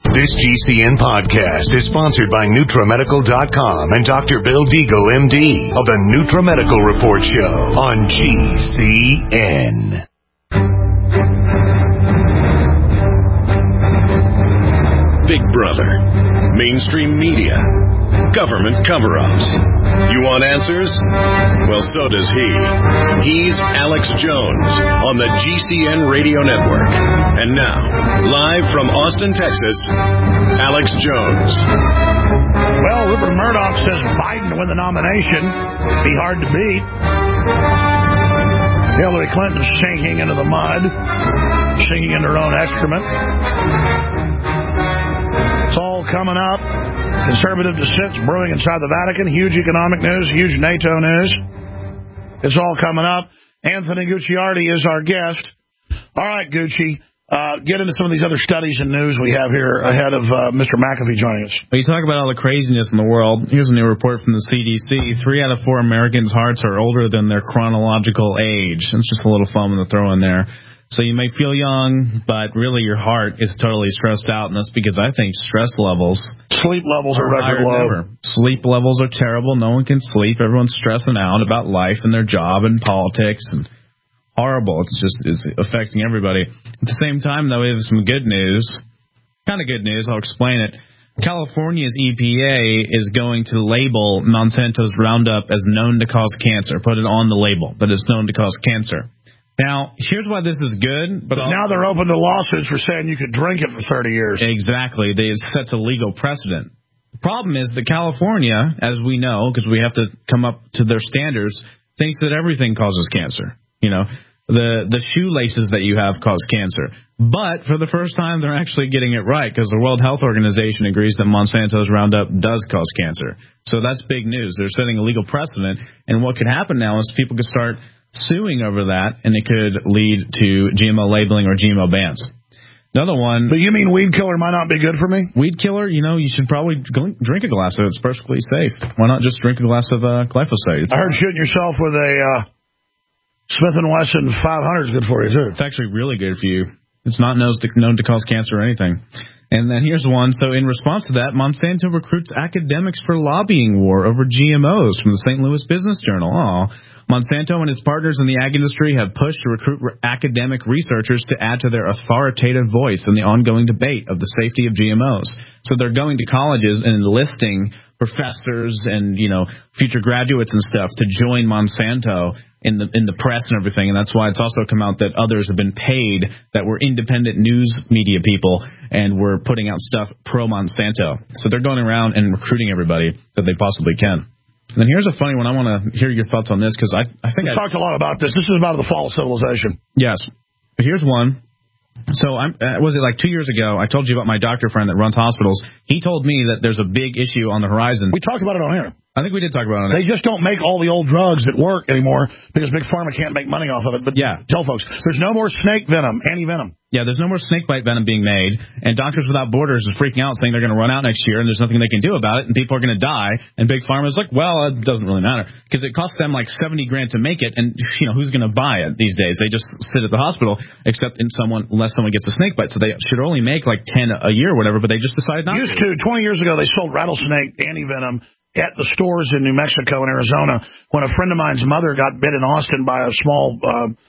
This GCN podcast is sponsored by NutraMedical.com and Dr. Bill Deagle, MD, of the NutraMedical Report Show on GCN. Big Brother, mainstream media, government cover-ups. You want answers? Well, so does he. He's Alex Jones on the GCN Radio Network. And now, live from Austin, Texas, Alex Jones. Well, Rupert Murdoch says Biden to win the nomination. Be hard to beat. Hillary Clinton sinking into the mud, sinking into her own excrement. It's all coming up. Conservative dissents brewing inside the Vatican. Huge economic news, huge NATO news. It's all coming up. Anthony Gucciardi is our guest. All right, Gucci, get into some of these other studies and news we have here ahead of Mr. McAfee joining us. Well, you talk about all the craziness in the world. Here's a new report from the CDC. 3 out of 4 Americans' hearts are older than their chronological age. It's just a little fun to throw in there. So you may feel young, but really your heart is totally stressed out, and that's because I think stress levels... Sleep levels are record low. Sleep levels are terrible. No one can sleep. Everyone's stressing out about life and their job and politics, and horrible. It's affecting everybody. At the same time, though, we have some good news. Kind of good news. I'll explain it. California's EPA is going to label Monsanto's Roundup as known to cause cancer. Put it on the label that it's known to cause cancer. Now, here's why this is good. But now they're open to lawsuits for saying you could drink it for 30 years. Exactly. It sets a legal precedent. The problem is that California, as we know, because we have to come up to their standards, thinks that everything causes cancer. You know, the shoelaces that you have cause cancer. But for the first time, they're actually getting it right, because the World Health Organization agrees that Monsanto's Roundup does cause cancer. So that's big news. They're setting a legal precedent. And what could happen now is people could start suing over that, and it could lead to GMO labeling or GMO bans. Another one... But you mean weed killer might not be good for me? Weed killer, you know, you should probably go drink a glass of it. It's perfectly safe. Why not just drink a glass of glyphosate? I heard shooting yourself with a Smith & Wesson 500 is good for you, too. It's actually really good for you. It's not known to cause cancer or anything. And then here's one. So in response to that, Monsanto recruits academics for lobbying war over GMOs from the St. Louis Business Journal. Aw. Monsanto and its partners in the ag industry have pushed to recruit academic researchers to add to their authoritative voice in the ongoing debate of the safety of GMOs. So they're going to colleges and enlisting professors and, you know, future graduates and stuff to join Monsanto in the press and everything. And that's why it's also come out that others have been paid that were independent news media people and were putting out stuff pro Monsanto. So they're going around and recruiting everybody that they possibly can. And then here's a funny one. I want to hear your thoughts on this, because I think we talked a lot about this. This is about the fall of civilization. Yes. But here's one. So was it like 2 years ago? I told you about my doctor friend that runs hospitals. He told me that there's a big issue on the horizon. We talked about it on here. I think we did talk about it. They just don't make all the old drugs that work anymore because Big Pharma can't make money off of it. But yeah, tell folks, there's no more snake venom, anti-venom. Yeah, there's no more snakebite venom being made, and Doctors Without Borders is freaking out, saying they're going to run out next year, and there's nothing they can do about it, and people are going to die. And Big Pharma's like, well, it doesn't really matter, because it costs them like $70,000 to make it, and you know who's going to buy it these days? They just sit at the hospital, except unless someone gets a snakebite. So they should only make like 10 a year or whatever, but they just decided not to. 20 years ago, they sold rattlesnake anti-venom at the stores in New Mexico and Arizona. When a friend of mine's mother got bit in Austin by a small,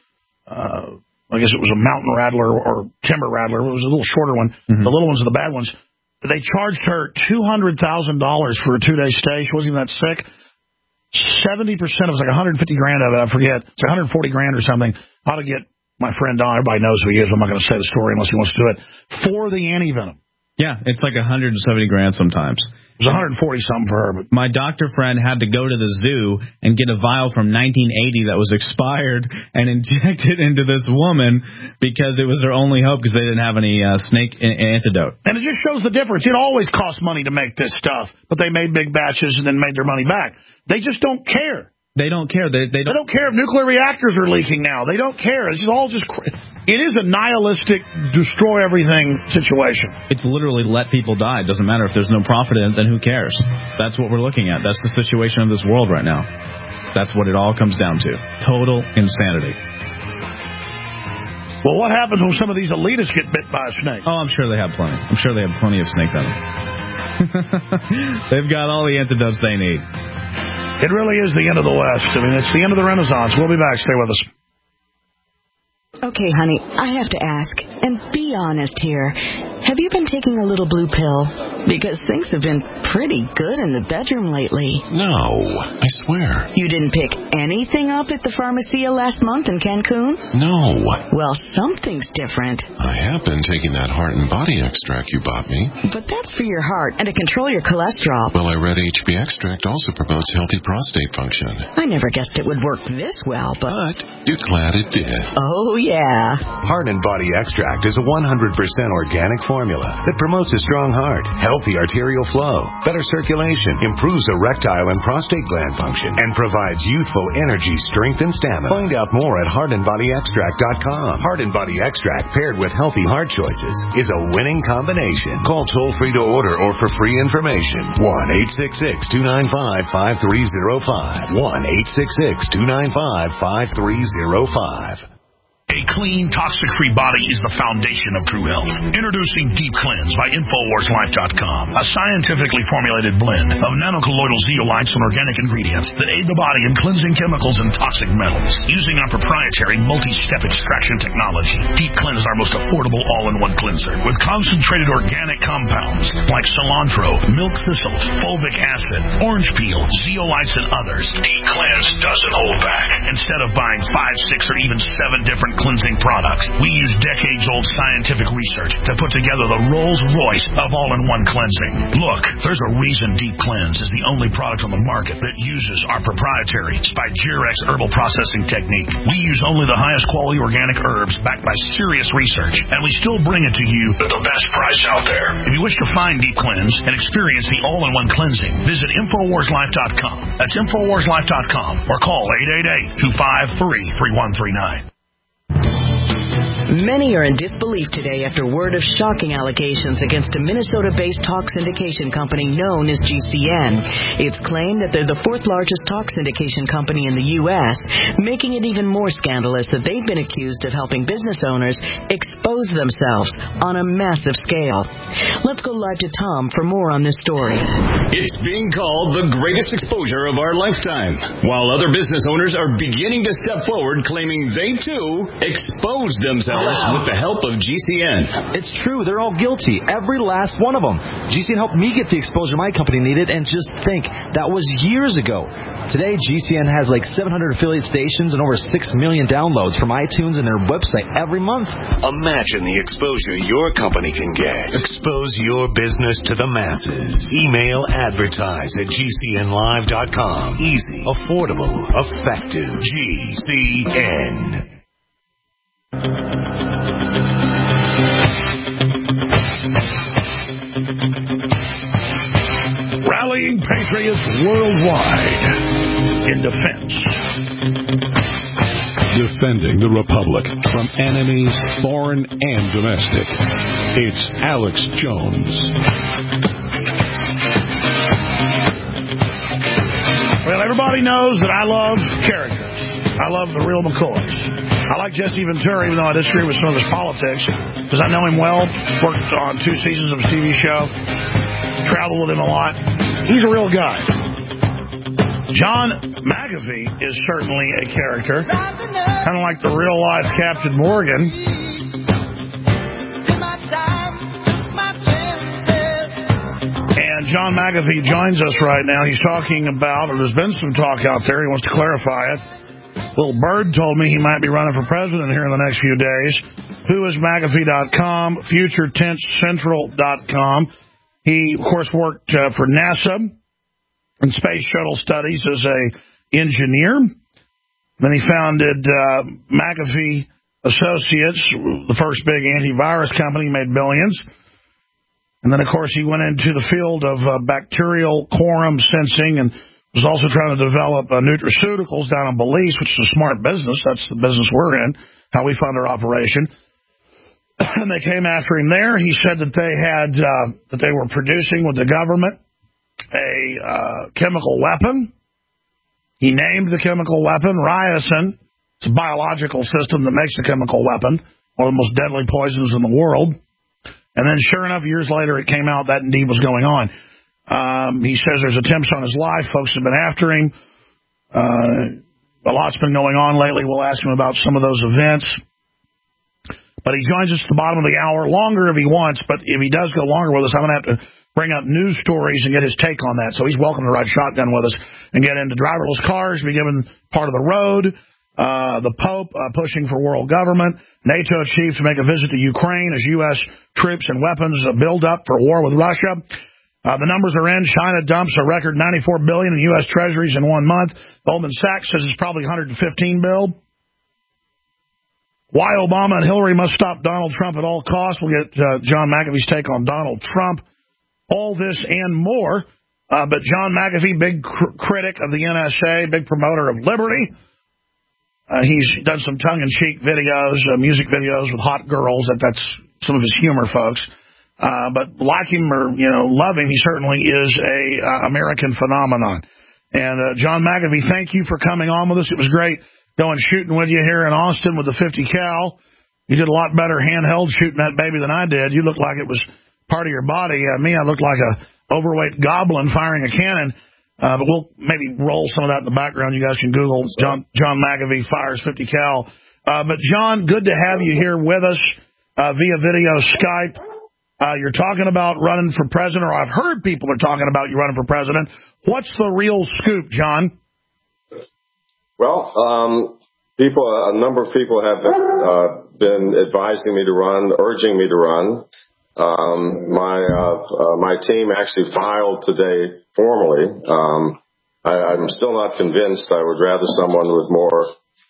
I guess it was a mountain rattler or timber rattler. It was a little shorter one. Mm-hmm. The little ones are the bad ones. They charged her $200,000 for a 2-day stay. She wasn't even that sick. 70% of it was like $150,000 of it. I forget. It's $140,000 or something. How to get my friend Don. Everybody knows who he is. I'm not going to say the story unless he wants to do it. For the anti-venom. Yeah, it's like $170,000 sometimes. It was $140-something for her. But my doctor friend had to go to the zoo and get a vial from 1980 that was expired and inject it into this woman because it was their only hope, because they didn't have any snake antidote. And it just shows the difference. It always costs money to make this stuff, but they made big batches and then made their money back. They just don't care. They don't care. They don't care if nuclear reactors are leaking now. They don't care. It's all just... It is a nihilistic, destroy everything situation. It's literally let people die. It doesn't matter if there's no profit in it, then who cares? That's what we're looking at. That's the situation of this world right now. That's what it all comes down to. Total insanity. Well, what happens when some of these elitists get bit by a snake? Oh, I'm sure they have plenty. I'm sure they have plenty of snake venom. They've got all the antidotes they need. It really is the end of the West. I mean, it's the end of the Renaissance. We'll be back. Stay with us. Okay, honey, I have to ask, and be honest here. Have you been taking a little blue pill? Because things have been pretty good in the bedroom lately. No, I swear. You didn't pick anything up at the Pharmacia last month in Cancun? No. Well, something's different. I have been taking that heart and body extract you bought me. But that's for your heart and to control your cholesterol. Well, I read HB extract also promotes healthy prostate function. I never guessed it would work this well, But you're glad it did. Oh, yeah. Heart and Body Extract is a 100% organic formula that promotes a strong heart, healthy arterial flow, better circulation, improves erectile and prostate gland function, and provides youthful energy, strength, and stamina. Find out more at heartandbodyextract.com. Heart and Body Extract paired with healthy heart choices is a winning combination. Call toll-free to order or for free information. 1-866-295-5305. 1-866-295-5305. A clean, toxic-free body is the foundation of true health. Introducing Deep Cleanse by InfoWarsLife.com, a scientifically formulated blend of nanocolloidal zeolites and organic ingredients that aid the body in cleansing chemicals and toxic metals. Using our proprietary multi-step extraction technology, Deep Cleanse is our most affordable all-in-one cleanser with concentrated organic compounds like cilantro, milk thistle, fulvic acid, orange peel, zeolites, and others. Deep Cleanse doesn't hold back. Instead of buying 5, 6, or even 7 different cleansing products, we use decades-old scientific research to put together the Rolls-Royce of all-in-one cleansing. Look, there's a reason Deep Cleanse is the only product on the market that uses our proprietary Spigyrex herbal processing technique. We use only the highest quality organic herbs backed by serious research, and we still bring it to you at the best price out there. If you wish to find Deep Cleanse and experience the all-in-one cleansing, visit InfoWarsLife.com. That's InfoWarsLife.com or call 888-253-3139. Many are in disbelief today after word of shocking allegations against a Minnesota-based talk syndication company known as GCN. It's claimed that they're the 4th largest talk syndication company in the U.S., making it even more scandalous that they've been accused of helping business owners expose themselves on a massive scale. Let's go live to Tom for more on this story. It's being called the greatest exposure of our lifetime, while other business owners are beginning to step forward claiming they, too, exposed themselves with the help of GCN. It's true. They're all guilty. Every last one of them. GCN helped me get the exposure my company needed, and just think, that was years ago. Today, GCN has like 700 affiliate stations and over 6 million downloads from iTunes and their website every month. Imagine the exposure your company can get. Expose your business to the masses. Email advertise@gcnlive.com. Easy, affordable, effective. GCN. Rallying patriots worldwide in defense. Defending the Republic from enemies, foreign and domestic. It's Alex Jones. Well, everybody knows that I love characters. I love the real McCoys. I like Jesse Ventura, even though I disagree with some of his politics, because I know him well, worked on 2 seasons of his TV show, traveled with him a lot. He's a real guy. John McAfee is certainly a character, kind of like the real-life Captain Morgan. And John McAfee joins us right now. He's talking about, or there's been some talk out there, he wants to clarify it. Little Bird told me he might be running for president here in the next few days. Whoismcafee.com, FutureTenseCentral.com. He, of course, worked for NASA in space shuttle studies as a engineer. Then he founded McAfee Associates, the first big antivirus company, made billions. And then, of course, he went into the field of bacterial quorum sensing and was also trying to develop nutraceuticals down in Belize, which is a smart business. That's the business we're in, how we fund our operation. And they came after him there. He said that they had that they were producing with the government a chemical weapon. He named the chemical weapon Ryazin. It's a biological system that makes a chemical weapon. one of the most deadly poisons in the world. And then, sure enough, years later, it came out that indeed was going on. He says there's attempts on his life. Folks have been after him. A lot's been going on lately. We'll ask him about some of those events. But he joins us at the bottom of the hour, longer if he wants. But if he does go longer with us, I'm going to have to bring up news stories and get his take on that. So he's welcome to ride shotgun with us and get into driverless cars, be given part of the road. The Pope pushing for world government. NATO chief to make a visit to Ukraine as U.S. troops and weapons build up for war with Russia. The numbers are in. China dumps a record $94 billion in U.S. treasuries in 1 month. Goldman Sachs says it's probably $115 billion. Why Obama and Hillary must stop Donald Trump at all costs. We'll get John McAfee's take on Donald Trump. All this and more. But John McAfee, big critic of the NSA, big promoter of liberty. He's done some tongue-in-cheek videos, music videos with hot girls. That's some of his humor, folks. But like him or, love him, he certainly is a American phenomenon. And John McAfee, thank you for coming on with us. It was great going shooting with you here in Austin with the 50 cal. You did a lot better handheld shooting that baby than I did. You looked like it was part of your body. Me, I looked like a overweight goblin firing a cannon. But we'll maybe roll some of that in the background. You guys can Google John McAfee fires 50 cal. But John, good to have you here with us via video Skype. You're talking about running for president, or I've heard people are talking about you running for president. What's the real scoop, John? Well, a number of people have been advising me to run, urging me to run. My team actually filed today formally. I'm still not convinced. I would rather someone with more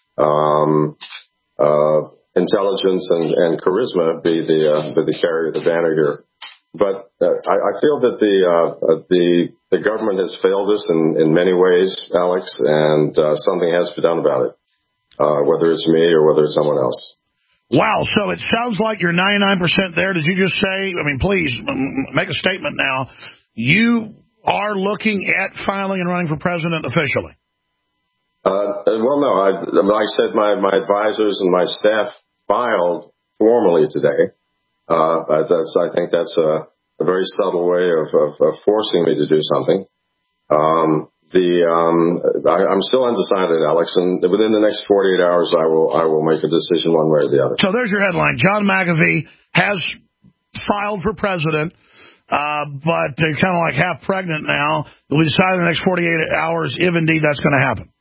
intelligence and charisma be the carrier of the banner here. But I feel that the government has failed us in many ways, Alex, and something has to be done about it, whether it's me or whether it's someone else. Wow, so it sounds like you're 99% there. Did you just say, please, make a statement now. You are looking at filing and running for president officially? Well, no. I said my advisors and my staff filed formally today. I think that's a very subtle way of forcing me to do something. I'm still undecided, Alex, and within the next 48 hours, I will make a decision one way or the other. So there's your headline. John McAfee has filed for president, but they're kind of like half pregnant now. We'll decide in the next 48 hours if indeed that's going to happen.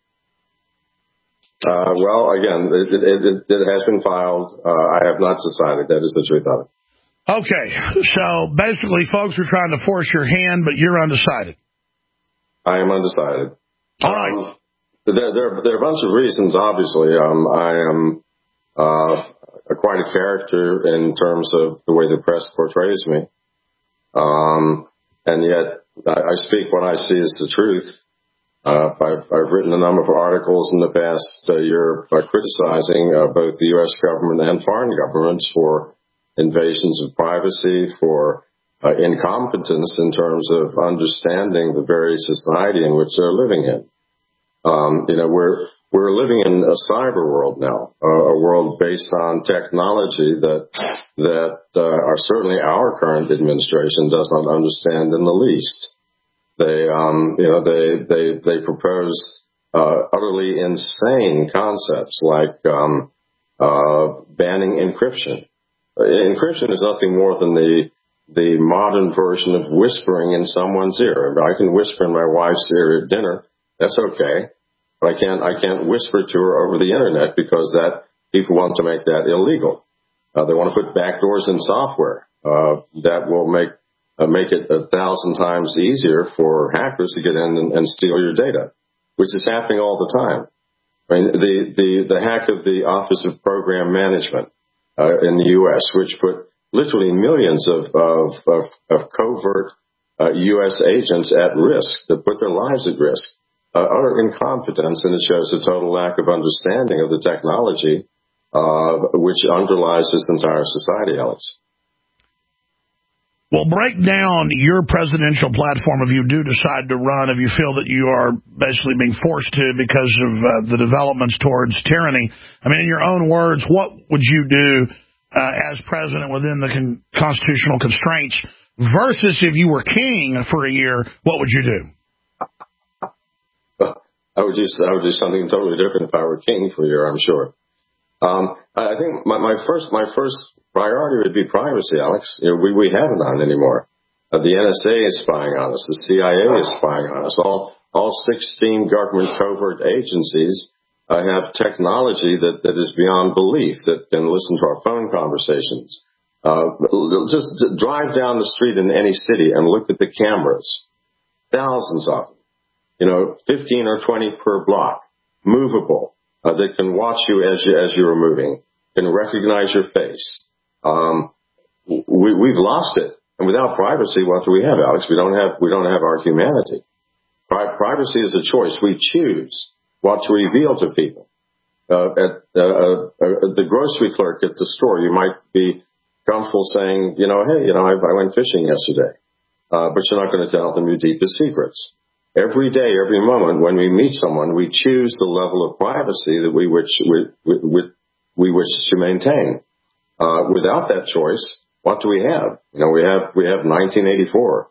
Well, again, it has been filed. I have not decided. That is the truth of it. Okay, so basically, folks are trying to force your hand, but you're undecided. I am undecided. All right. There are a bunch of reasons, obviously. I am quite a character in terms of the way the press portrays me. And yet, I speak what I see as the truth. I've written a number of articles in the past year criticizing both the U.S. government and foreign governments for invasions of privacy, for incompetence in terms of understanding the very society in which they're living in. We're living in a cyber world now, a world based on technology that certainly our current administration does not understand in the least. They propose utterly insane concepts like banning encryption. Encryption is nothing more than the modern version of whispering in someone's ear. I can whisper in my wife's ear at dinner. That's okay. But I can't whisper to her over the internet because people want to make that illegal. They want to put backdoors in software that will make it 1,000 times easier for hackers to get in and steal your data, which is happening all the time. The hack of the Office of Program Management in the U.S., which put literally millions of covert U.S. agents at risk, that put their lives at risk. Utter incompetence, and it shows a total lack of understanding of the technology which underlies this entire society, Alex. Well, break down your presidential platform if you do decide to run, if you feel that you are basically being forced to because of the developments towards tyranny. In your own words, what would you do as president within the constitutional constraints versus if you were king for a year, what would you do? I would do something totally different if I were king for a year, I'm sure. I think my first priority would be privacy, Alex. We have none anymore. The NSA is spying on us. The CIA is spying on us. All 16 government covert agencies have technology that is beyond belief, that can listen to our phone conversations. Just drive down the street in any city and look at the cameras. Thousands of them. 15 or 20 per block, movable, that can watch you as you're moving, can recognize your face. We've lost it. And without privacy, what do we have, Alex? We don't have our humanity. Privacy is a choice. We choose what to reveal to people. At the grocery clerk at the store, you might be comfortable saying, hey, I went fishing yesterday. But you're not going to tell them your deepest secrets. Every day, every moment, when we meet someone, we choose the level of privacy that we wish to maintain. Without that choice, what do we have? We have 1984.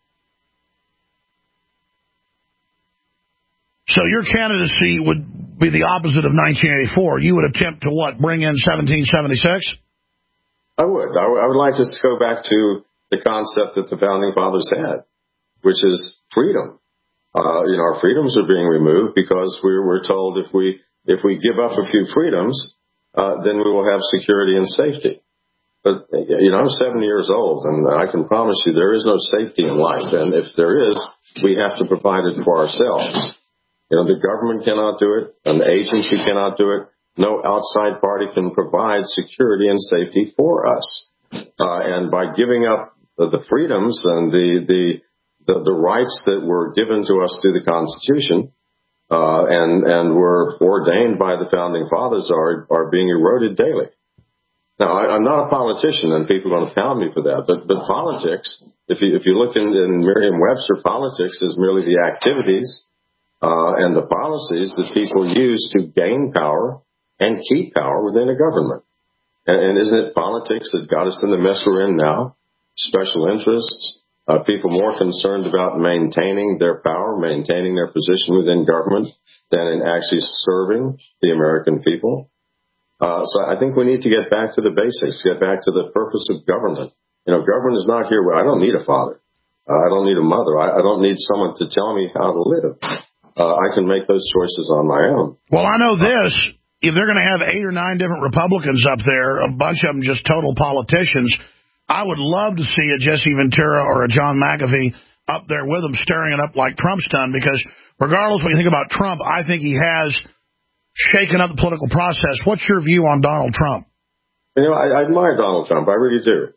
So your candidacy would be the opposite of 1984. You would attempt to bring in 1776? I would. I would like us to go back to the concept that the Founding Fathers had, which is freedom. Our freedoms are being removed because we're told if we give up a few freedoms, then we will have security and safety. But, I'm 70 years old, and I can promise you there is no safety in life. And if there is, we have to provide it for ourselves. The government cannot do it. An agency cannot do it. No outside party can provide security and safety for us. And by giving up the freedoms and the rights that were given to us through the Constitution, and were ordained by the Founding Fathers are being eroded daily. Now, I'm not a politician, and people are going to pound me for that, but politics, if you look in Merriam-Webster, politics is merely the activities and the policies that people use to gain power and keep power within a government. And isn't it politics that got us in the mess we're in now? Special interests, people more concerned about maintaining their power, maintaining their position within government than in actually serving the American people. So I think we need to get back to the basics, get back to the purpose of government. Government is not here. I don't need a father. I don't need a mother. I don't need someone to tell me how to live. I can make those choices on my own. Well, I know this. If they're going to have 8 or 9 different Republicans up there, a bunch of them just total politicians, I would love to see a Jesse Ventura or a John McAfee up there with them, stirring it up like Trump's done, because regardless of what you think about Trump, I think he has shaken up the political process. What's your view on Donald Trump? I admire Donald Trump. I really do.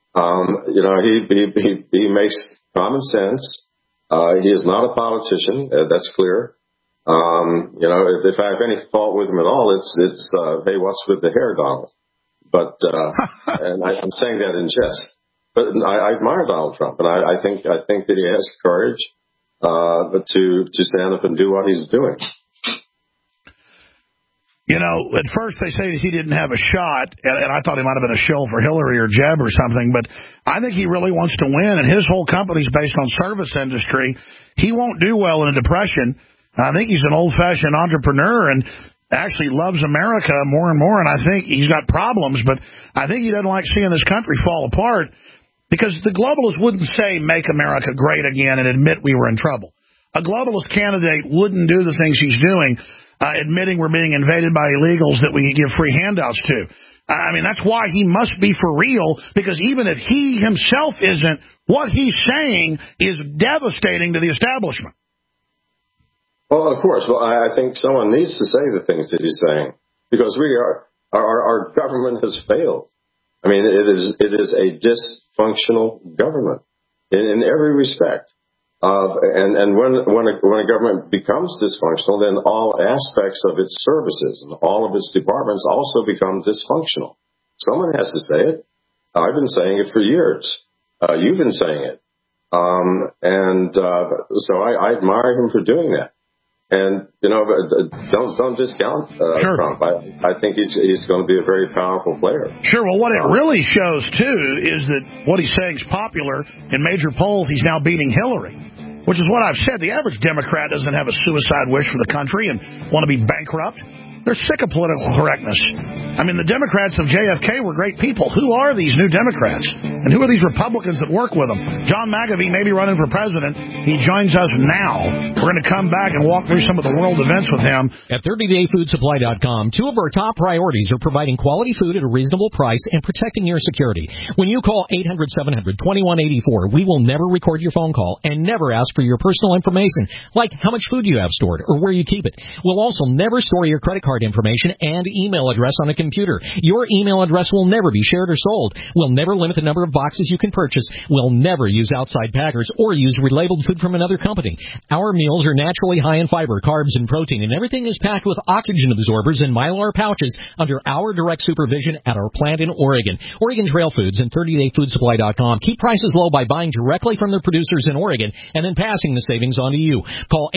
He makes common sense. He is not a politician. That's clear. If I have any fault with him at all, it's hey, what's with the hair, Donald? But and I'm saying that in jest. But I admire Donald Trump, and I think that he has courage, to stand up and do what he's doing. At first they say that he didn't have a shot, and I thought he might have been a shill for Hillary or Jeb or something, but I think he really wants to win, and his whole company's based on service industry. He won't do well in a depression. I think he's an old-fashioned entrepreneur and actually loves America more and more, and I think he's got problems, but I think he doesn't like seeing this country fall apart, because the globalists wouldn't say, make America great again, and admit we were in trouble. A globalist candidate wouldn't do the things he's doing, admitting we're being invaded by illegals that we give free handouts to. I mean, that's why he must be for real, because even if he himself isn't, what he's saying is devastating to the establishment. Well, of course. Well, I think someone needs to say the things that he's saying, because our government has failed. I mean, it is a dysfunctional government in every respect. And when a government becomes dysfunctional, then all aspects of its services and all of its departments also become dysfunctional. Someone has to say it. I've been saying it for years. You've been saying it. So I admire him for doing that. And, don't discount Trump. I think he's going to be a very powerful player. Sure. Well, what it really shows, too, is that what he's saying is popular. In major polls, he's now beating Hillary, which is what I've said. The average Democrat doesn't have a suicide wish for the country and want to be bankrupt. They're sick of political correctness. I mean, the Democrats of JFK were great people. Who are these new Democrats? And who are these Republicans that work with them? John McAfee may be running for president. He joins us now. We're going to come back and walk through some of the world events with him. At 30dayfoodsupply.com, two of our top priorities are providing quality food at a reasonable price and protecting your security. When you call 800-700-2184, we will never record your phone call and never ask for your personal information, like how much food you have stored or where you keep it. We'll also never store your credit card information and email address on a computer. Your email address will never be shared or sold. We'll never limit the number of boxes you can purchase. We'll never use outside packers or use relabeled food from another company. Our meals are naturally high in fiber, carbs, and protein, and everything is packed with oxygen absorbers in Mylar pouches under our direct supervision at our plant in Oregon. Oregon Trail Foods and 30dayfoodsupply.com keep prices low by buying directly from the producers in Oregon and then passing the savings on to you. Call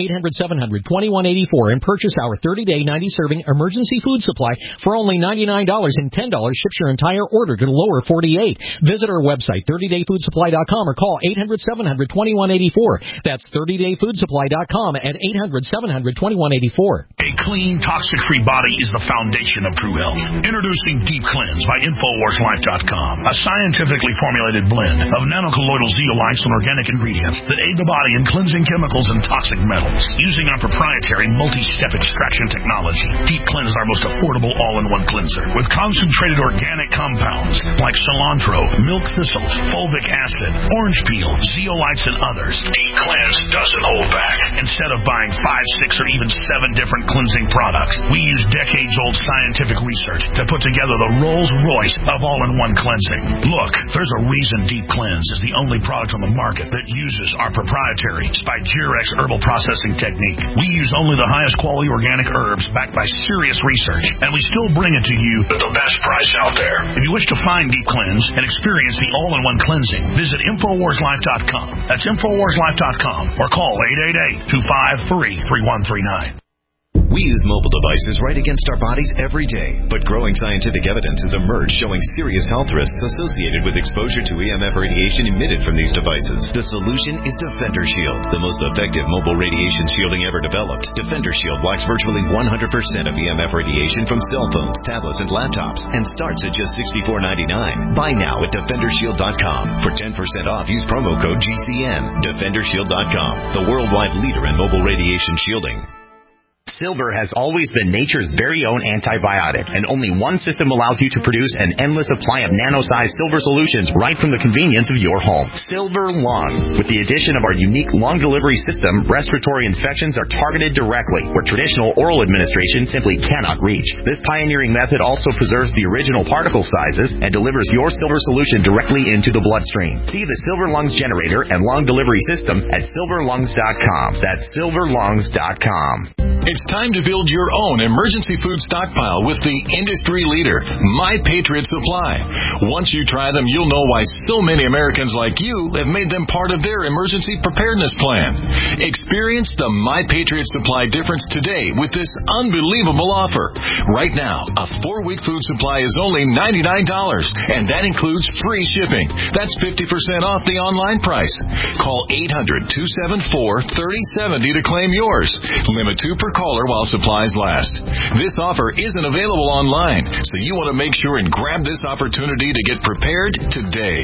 800-700-2184 and purchase our 30-day 90-serving emergency food supply for only $99, and $10 ships your entire order to the lower 48. Visit our website, 30dayfoodsupply.com, or call 800-700-2184. That's 30dayfoodsupply.com at 800-700-2184. A clean, toxic-free body is the foundation of true health. Introducing Deep Cleanse by InfoWarsLife.com, a scientifically formulated blend of nanocolloidal zeolites and organic ingredients that aid the body in cleansing chemicals and toxic metals. Using our proprietary multi-step extraction technology, Deep Cleanse is our most affordable all-in-one cleanser with concentrated organic compounds like cilantro, milk thistle, fulvic acid, orange peel, zeolites, and others. Deep Cleanse doesn't hold back. Instead of buying 5, 6, or even 7 different cleansing products, we use decades-old scientific research to put together the Rolls-Royce of all-in-one cleansing. Look, there's a reason Deep Cleanse is the only product on the market that uses our proprietary Spigyrex herbal processing technique. We use only the highest quality organic herbs backed by serious research, and we still bring it to you at the best price out there. If you wish to find Deep Cleanse and experience the all-in-one cleansing, visit InfoWarsLife.com. That's InfoWarsLife.com, or call 888-253-3139. We use mobile devices right against our bodies every day, but growing scientific evidence has emerged showing serious health risks associated with exposure to EMF radiation emitted from these devices. The solution is Defender Shield, the most effective mobile radiation shielding ever developed. Defender Shield blocks virtually 100% of EMF radiation from cell phones, tablets, and laptops, and starts at just $64.99. Buy now at DefenderShield.com. For 10% off, use promo code GCN. DefenderShield.com, the worldwide leader in mobile radiation shielding. Silver has always been nature's very own antibiotic, and only one system allows you to produce an endless supply of nano-sized silver solutions right from the convenience of your home. Silver Lungs. With the addition of our unique lung delivery system, respiratory infections are targeted directly, where traditional oral administration simply cannot reach. This pioneering method also preserves the original particle sizes and delivers your silver solution directly into the bloodstream. See the Silver Lungs generator and lung delivery system at silverlungs.com. That's silverlungs.com. It's time to build your own emergency food stockpile with the industry leader, My Patriot Supply. Once you try them, you'll know why so many Americans like you have made them part of their emergency preparedness plan. Experience the My Patriot Supply difference today with this unbelievable offer. Right now, a 4-week food supply is only $99, and that includes free shipping. That's 50% off the online price. Call 800-274-3070 to claim yours. Limit 2 per caller while supplies last. This offer isn't available online, so you want to make sure and grab this opportunity to get prepared today.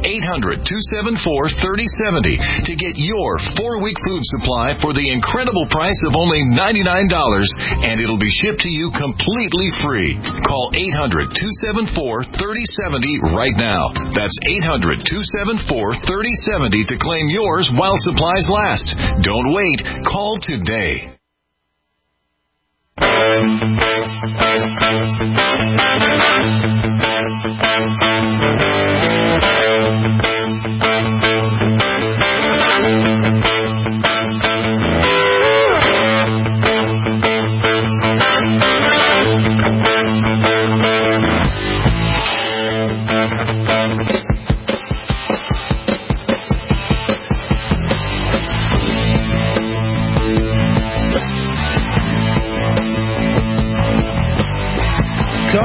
800-274-3070 to get your 4-week food supply for the incredible price of only $99, and it'll be shipped to you completely free. Call 800-274-3070 right now. That's 800-274-3070 to claim yours while supplies last. Don't wait. Call today.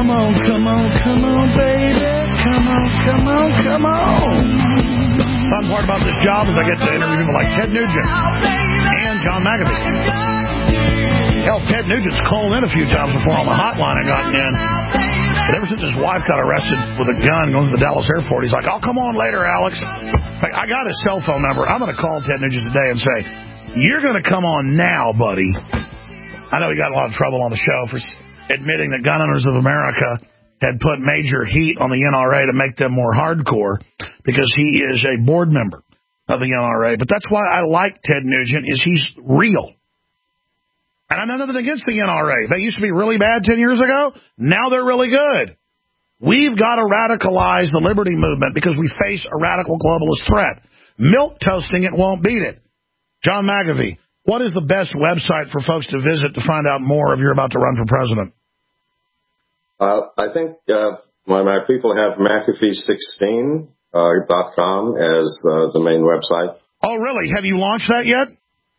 Come on, come on, come on, baby. Come on, come on, come on. Fun part about this job is I get to interview people like Ted Nugent and John McAfee. Hell, Ted Nugent's called in a few times before on the hotline and gotten in. But ever since his wife got arrested with a gun going to the Dallas airport, he's like, I'll come on later, Alex. Like, I got his cell phone number. I'm going to call Ted Nugent today and say, you're going to come on now, buddy. I know he got a lot of trouble on the show for admitting that Gun Owners of America had put major heat on the NRA to make them more hardcore because he is a board member of the NRA. But that's why I like Ted Nugent, is he's real. And I know nothing against the NRA. They used to be really bad 10 years ago. Now they're really good. We've got to radicalize the liberty movement because we face a radical globalist threat. Milk toasting it won't beat it. John McAfee, what is the best website for folks to visit to find out more if you're about to run for president? I think my people have McAfee16.com as the main website. Oh, really? Have you launched that yet?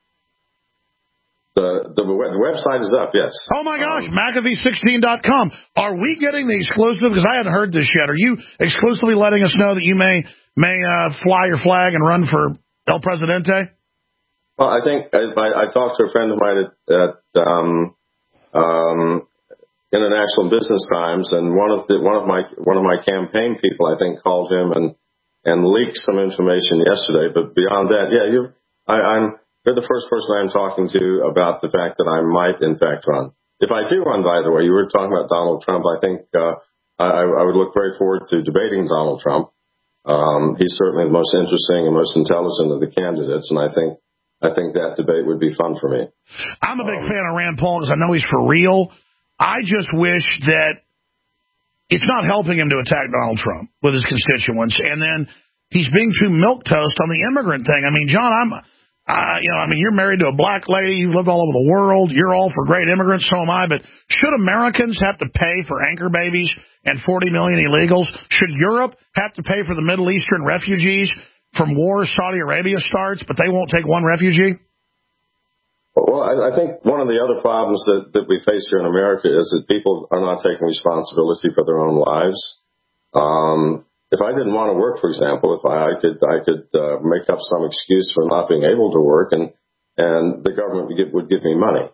The website is up, yes. Oh, my gosh, McAfee16.com. Are we getting the exclusive? Because I hadn't heard this yet. Are you exclusively letting us know that you may fly your flag and run for El Presidente? Well, I think I talked to a friend of mine at International Business Times, and one of my campaign people, I think, called him and leaked some information yesterday. But beyond that, yeah, you're the first person I'm talking to about the fact that I might, in fact, run. If I do run, by the way, you were talking about Donald Trump. I think I would look very forward to debating Donald Trump. He's certainly the most interesting and most intelligent of the candidates, and I think that debate would be fun for me. I'm a big fan of Rand Paul because I know he's for real. I just wish that it's not helping him to attack Donald Trump with his constituents, and then he's being too milquetoast on the immigrant thing. I mean, John, you're married to a black lady. You've lived all over the world. You're all for great immigrants. So am I. But should Americans have to pay for anchor babies and 40 million illegals? Should Europe have to pay for the Middle Eastern refugees from war Saudi Arabia starts, but they won't take one refugee? Well, I think one of the other problems that we face here in America is that people are not taking responsibility for their own lives. If I didn't want to work, for example, if I could make up some excuse for not being able to work, and the government would give me money.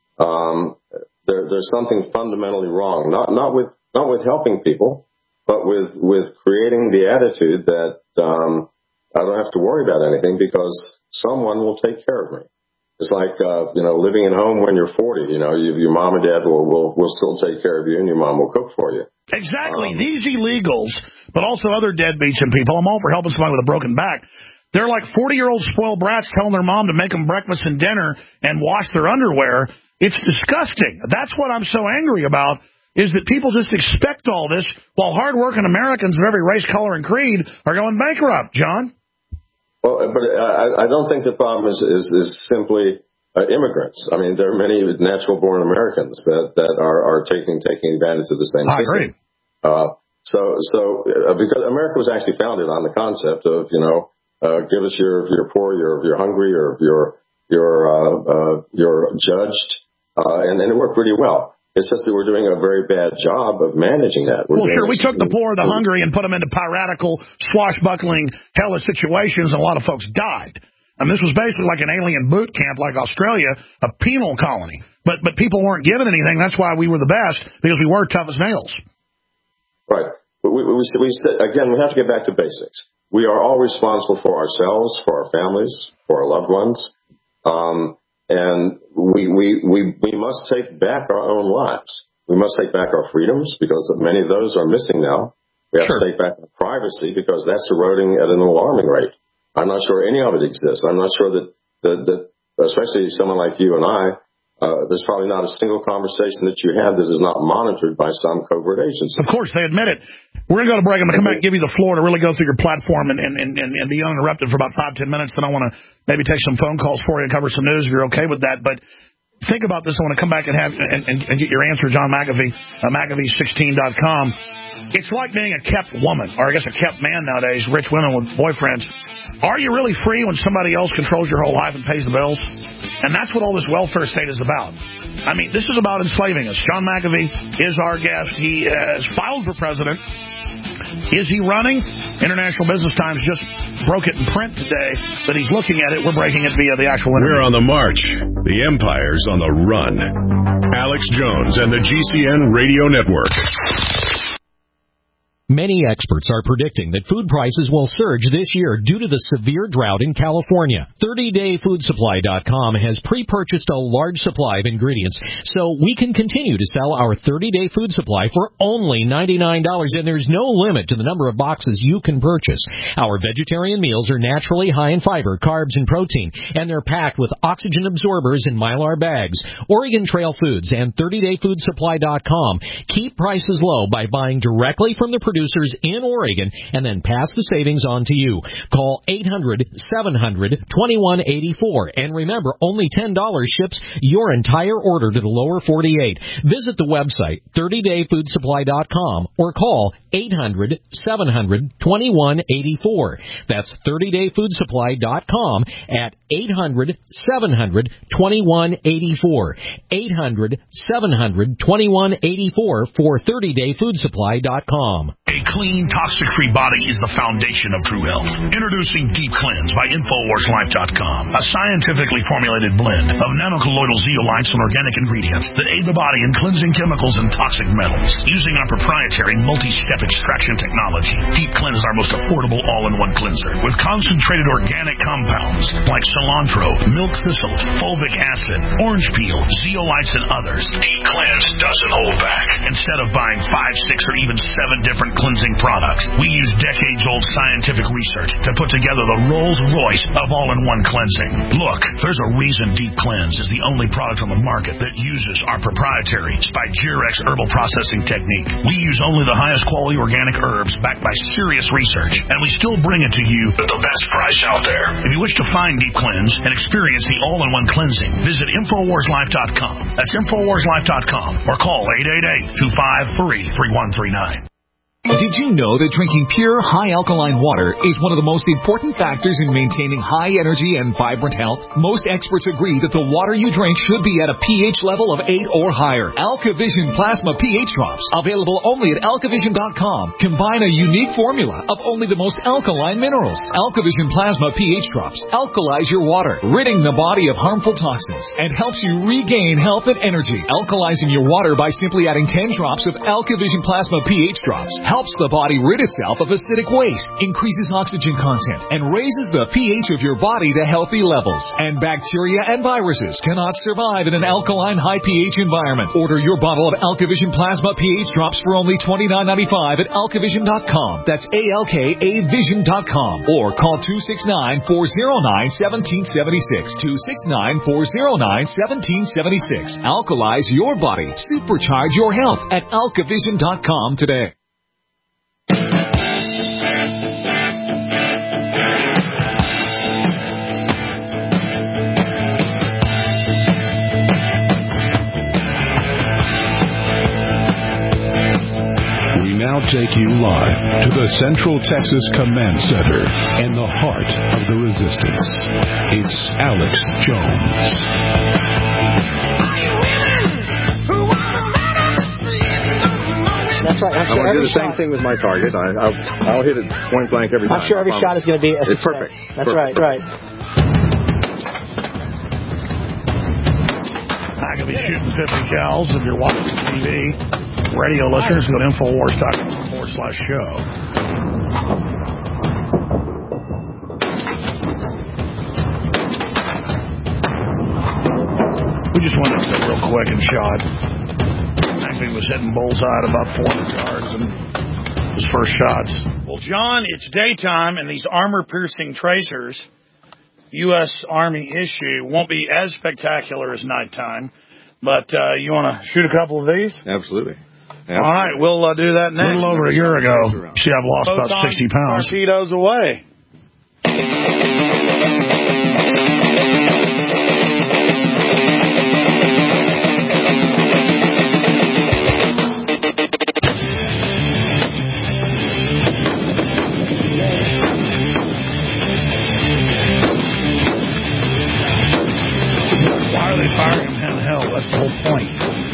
There's something fundamentally wrong, not with helping people, but with creating the attitude that I don't have to worry about anything because someone will take care of me. It's like living at home when you're 40. Your mom and dad will still take care of you, and your mom will cook for you. Exactly. These illegals, but also other deadbeats and people. I'm all for helping somebody with a broken back. They're like 40-year-old spoiled brats telling their mom to make them breakfast and dinner and wash their underwear. It's disgusting. That's what I'm so angry about, is that people just expect all this while hardworking Americans of every race, color, and creed are going bankrupt, John. Well, but I don't think the problem is simply immigrants. I mean, there are many natural-born Americans that are taking advantage of the same system. I agree. So because America was actually founded on the concept of give us if you're poor, you're hungry, or you're judged, and it worked pretty well. It's just that we're doing a very bad job of managing that. We took the poor, the hungry, and put them into piratical, swashbuckling, hellish situations, and a lot of folks died. I mean, this was basically like an alien boot camp like Australia, a penal colony. But people weren't given anything. That's why we were the best, because we were tough as nails. Right. We have to get back to basics. We are all responsible for ourselves, for our families, for our loved ones. And we must take back our own lives. We must take back our freedoms, because many of those are missing now. We have to take back our privacy, because that's eroding at an alarming rate. I'm not sure any of it exists. I'm not sure that especially someone like you and I, there's probably not a single conversation that you have that is not monitored by some covert agency. Of course, they admit it. We're going to go to break. I'm going to come back and give you the floor to really go through your platform and be uninterrupted for about 5-10 minutes. Then I want to maybe take some phone calls for you and cover some news if you're okay with that. But think about this. I want to come back and get your answer, John McAfee, McAfee16.com. It's like being a kept woman, or I guess a kept man nowadays, rich women with boyfriends. Are you really free when somebody else controls your whole life and pays the bills? And that's what all this welfare state is about. I mean, this is about enslaving us. John McAfee is our guest. He has filed for president. Is he running? International Business Times just broke it in print today, but he's looking at it. We're breaking it via the actual internet. We're on the march. The empire's on the run. Alex Jones and the GCN Radio Network. Many experts are predicting that food prices will surge this year due to the severe drought in California. 30dayfoodsupply.com has pre-purchased a large supply of ingredients so we can continue to sell our 30-day food supply for only $99, and there's no limit to the number of boxes you can purchase. Our vegetarian meals are naturally high in fiber, carbs, and protein, and they're packed with oxygen absorbers in Mylar bags. Oregon Trail Foods and 30dayfoodsupply.com keep prices low by buying directly from the producers in Oregon and then pass the savings on to you. Call 800-700-2184. And remember, only $10 ships your entire order to the lower 48. Visit the website, 30dayfoodsupply.com, or call 800-700-2184. That's 30dayfoodsupply.com at 800-700-2184. 800-700-2184 for 30dayfoodsupply.com. A clean, toxic-free body is the foundation of true health. Introducing Deep Cleanse by InfoWarsLife.com, a scientifically formulated blend of nanocolloidal zeolites and organic ingredients that aid the body in cleansing chemicals and toxic metals. Using our proprietary multi-step extraction technology, Deep Cleanse is our most affordable all-in-one cleanser with concentrated organic compounds like cilantro, milk thistle, fulvic acid, orange peel, zeolites, and others. Deep Cleanse doesn't hold back. Instead of buying 5, 6, or even 7 different cleansing products, we use decades-old scientific research to put together the Rolls-Royce of all-in-one cleansing. Look, there's a reason Deep Cleanse is the only product on the market that uses our proprietary Spigyrex herbal processing technique. We use only the highest quality organic herbs backed by serious research, and we still bring it to you at the best price out there. If you wish to find Deep Cleanse and experience the all-in-one cleansing, visit InfoWarsLife.com. That's InfoWarsLife.com, or call 888-253-3139. Did you know that drinking pure, high-alkaline water is one of the most important factors in maintaining high energy and vibrant health? Most experts agree that the water you drink should be at a pH level of 8 or higher. AlkaVision Plasma pH Drops, available only at AlkaVision.com, combine a unique formula of only the most alkaline minerals. AlkaVision Plasma pH Drops alkalize your water, ridding the body of harmful toxins, and helps you regain health and energy. Alkalizing your water by simply adding 10 drops of AlkaVision Plasma pH Drops helps the body rid itself of acidic waste, increases oxygen content, and raises the pH of your body to healthy levels. And bacteria and viruses cannot survive in an alkaline high pH environment. Order your bottle of AlkaVision Plasma pH Drops for only $29.95 at AlkaVision.com. That's ALKAVision.com. Or call 269-409-1776. 269-409-1776. Alkalize your body. Supercharge your health at AlkaVision.com today. We now take you live to the Central Texas Command Center in the heart of the resistance. It's Alex Jones. That's right. I'm sure I want to do the same thing with my target. I'll hit it point blank every time. I'm sure every shot is going to be a success. It's perfect. That's perfect. Right. I could be shooting 50 cals if you're watching TV. Radio listeners, go to Infowars.com/show. We just wanted to say real quick and shot. He was hitting bullseye at about 400 yards and his first shots. Well, John, it's daytime, and these armor-piercing tracers, U.S. Army issue, won't be as spectacular as nighttime. But you want to shoot a couple of these? Absolutely. All right, we'll do that next. A little over a year ago. See, I've lost about 60 pounds. Torpedoes away. That's the whole point.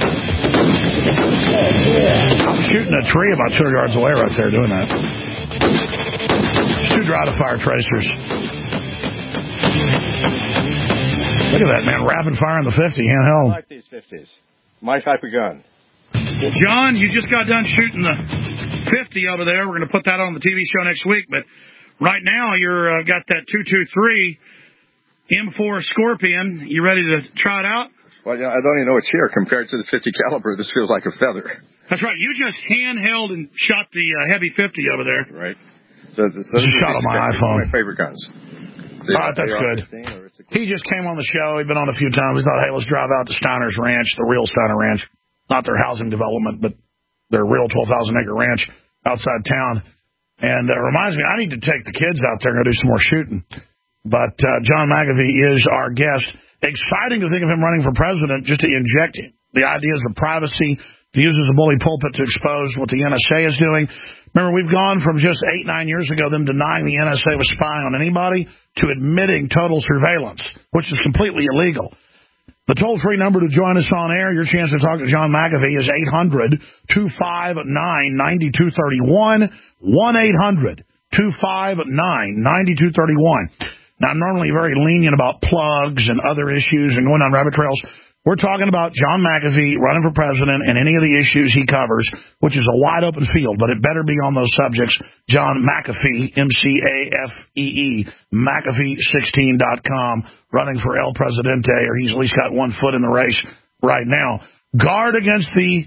I'm shooting a tree about 200 yards away right there doing that. It's too dry to fire tracers. Look at that, man. Rapid fire in the 50, handheld. I like these 50s. My type of gun. Well, John, you just got done shooting the 50 over there. We're going to put that on the TV show next week. But right now, you're got that 223 M4 Scorpion. You ready to try it out? Well, yeah, I don't even know what's here compared to the 50 caliber. This feels like a feather. That's right. You just handheld and shot the heavy 50 over there. Right. So this is shot on my iPhone. One of my favorite guns. That's good. He just came on the show. He's been on a few times. He thought, hey, let's drive out to Steiner's Ranch, the real Steiner Ranch. Not their housing development, but their real 12,000-acre ranch outside town. And it reminds me, I need to take the kids out there and go do some more shooting. But John McAfee is our guest. Exciting to think of him running for president just to inject the ideas of privacy, to use as a bully pulpit to expose what the NSA is doing. Remember, we've gone from just 8-9 years ago, them denying the NSA was spying on anybody, to admitting total surveillance, which is completely illegal. The toll-free number to join us on air, your chance to talk to John McAfee, is 800-259-9231, 1-800-259-9231. Now, I'm normally very lenient about plugs and other issues and going on rabbit trails. We're talking about John McAfee running for president and any of the issues he covers, which is a wide-open field, but it better be on those subjects. John McAfee, M-C-A-F-E-E, McAfee16.com, running for El Presidente, or he's at least got one foot in the race right now. Guard against the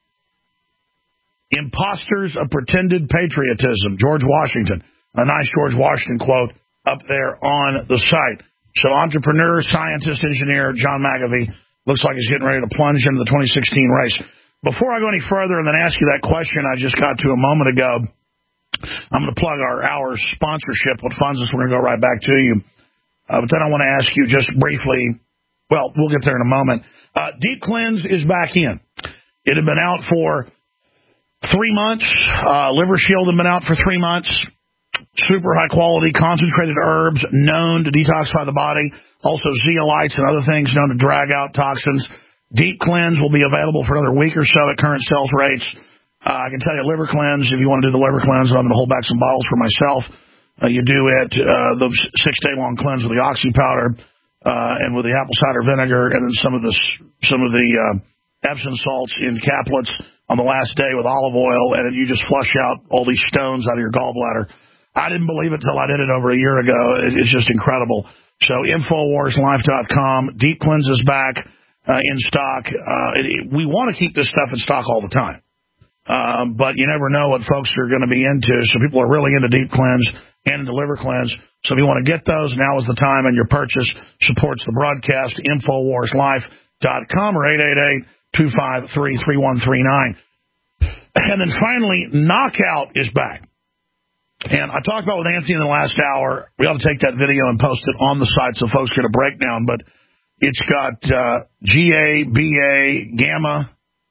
imposters of pretended patriotism. George Washington, a nice George Washington quote up there on the site. So entrepreneur, scientist, engineer, John McAfee, looks like he's getting ready to plunge into the 2016 race. Before I go any further and then ask you that question I just got to a moment ago, I'm going to plug our sponsorship, what funds us. We're going to go right back to you. But then I want to ask you just briefly, well, we'll get there in a moment. Deep Cleanse is back in. It had been out for 3 months. Liver Shield had been out for 3 months. Super high-quality, concentrated herbs known to detoxify the body. Also zeolites and other things known to drag out toxins. Deep Cleanse will be available for another week or so at current sales rates. I can tell you Liver Cleanse, if you want to do the Liver Cleanse, I'm going to hold back some bottles for myself. You do it, the 6-day-long cleanse with the oxy powder and with the apple cider vinegar, and then some of the Epsom salts in caplets on the last day with olive oil, and then you just flush out all these stones out of your gallbladder. I didn't believe it until I did it over a year ago. It's just incredible. So InfoWarsLife.com. Deep Cleanse is back in stock. We want to keep this stuff in stock all the time. But you never know what folks are going to be into. So people are really into Deep Cleanse and into Liver Cleanse. So if you want to get those, now is the time, and your purchase supports the broadcast. InfoWarsLife.com or 888-253-3139. And then finally, Knockout is back. And I talked about with Anthony in the last hour. We ought to take that video and post it on the site so folks get a breakdown. But it's got GA, BA, gamma,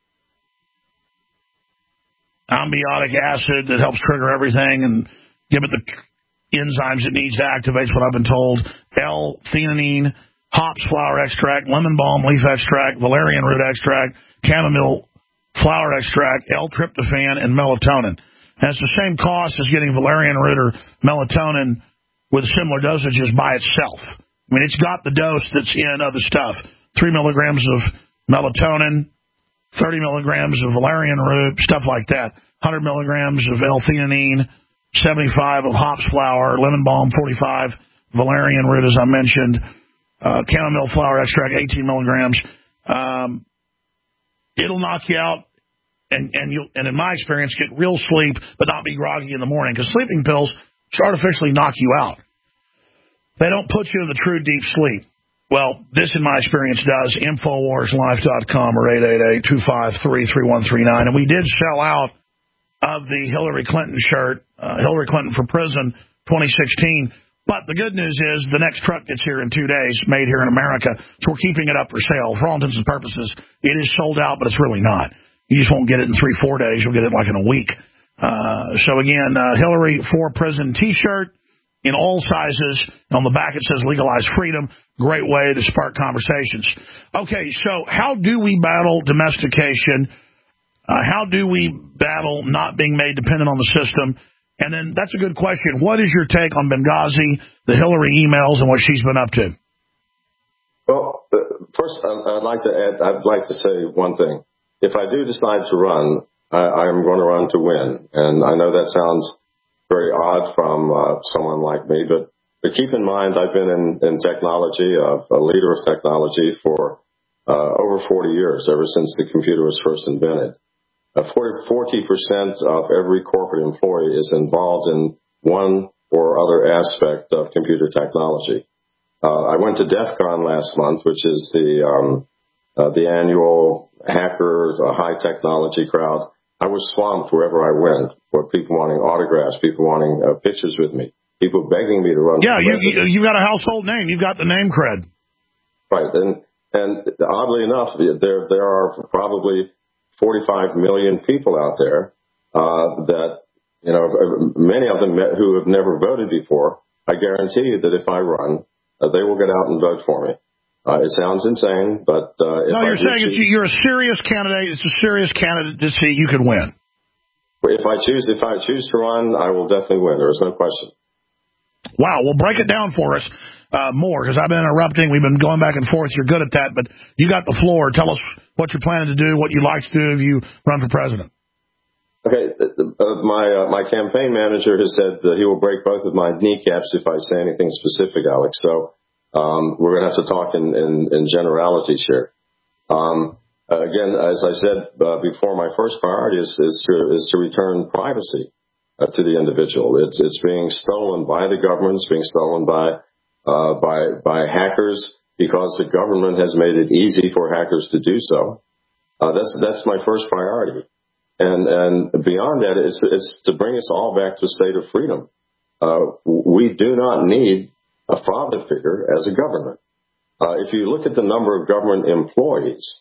ambiotic acid that helps trigger everything and give it the enzymes it needs to activate, what I've been told. L-theanine, hops flower extract, lemon balm leaf extract, valerian root extract, chamomile flower extract, L-tryptophan, and melatonin. And it's the same cost as getting valerian root or melatonin with similar dosages by itself. I mean, it's got the dose that's in other stuff. 3 milligrams of melatonin, 30 milligrams of valerian root, stuff like that. 100 milligrams of L-theanine, 75 of hops flower, lemon balm 45, valerian root, as I mentioned, chamomile flower extract, 18 milligrams. It'll knock you out. And in my experience, get real sleep, but not be groggy in the morning. Because sleeping pills artificially knock you out. They don't put you in the true deep sleep. Well, this, in my experience, does. InfoWarsLife.com or 888-253-3139. And we did sell out of the Hillary Clinton shirt, Hillary Clinton for Prison 2016. But the good news is the next truck gets here in 2 days, made here in America. So we're keeping it up for sale. For all intents and purposes, it is sold out, but it's really not. You just won't get it in 3-4 days. You'll get it like in a week. So again, Hillary for Prison T-shirt, in all sizes. On the back it says legalize freedom. Great way to spark conversations. Okay, so how do we battle domestication? How do we battle not being made dependent on the system? And then that's a good question. What is your take on Benghazi, the Hillary emails, and what she's been up to? Well, first, I'd like to say one thing. If I do decide to run, I'm going to run to win. And I know that sounds very odd from someone like me, but keep in mind I've been in technology, a leader of technology for over 40 years, ever since the computer was first invented. 40% of every corporate employee is involved in one or other aspect of computer technology. I went to DEF CON last month, which is the annual hacker, high technology crowd. I was swamped wherever I went, with people wanting autographs, people wanting pictures with me, people begging me to run. Yeah, you got a household name. You've got the name cred. Right, and oddly enough, there are probably 45 million people out there that, many of them who have never voted before. I guarantee you that if I run, they will get out and vote for me. It sounds insane, but no, you're saying you're a serious candidate. It's a serious candidacy. You could win. If I choose to run, I will definitely win. There is no question. Wow. Well, break it down for us more, because I've been interrupting. We've been going back and forth. You're good at that, but you got the floor. Tell us what you're planning to do, what you'd like to do if you run for president. Okay. My campaign manager has said that he will break both of my kneecaps if I say anything specific, Alex. So we're going to have to talk in generalities here. Again, as I said before, my first priority is to return privacy to the individual. It's being stolen by the government. It's being stolen by hackers because the government has made it easy for hackers to do so. That's my first priority. And beyond that, it's to bring us all back to a state of freedom. We do not need a father figure as a government. If you look at the number of government employees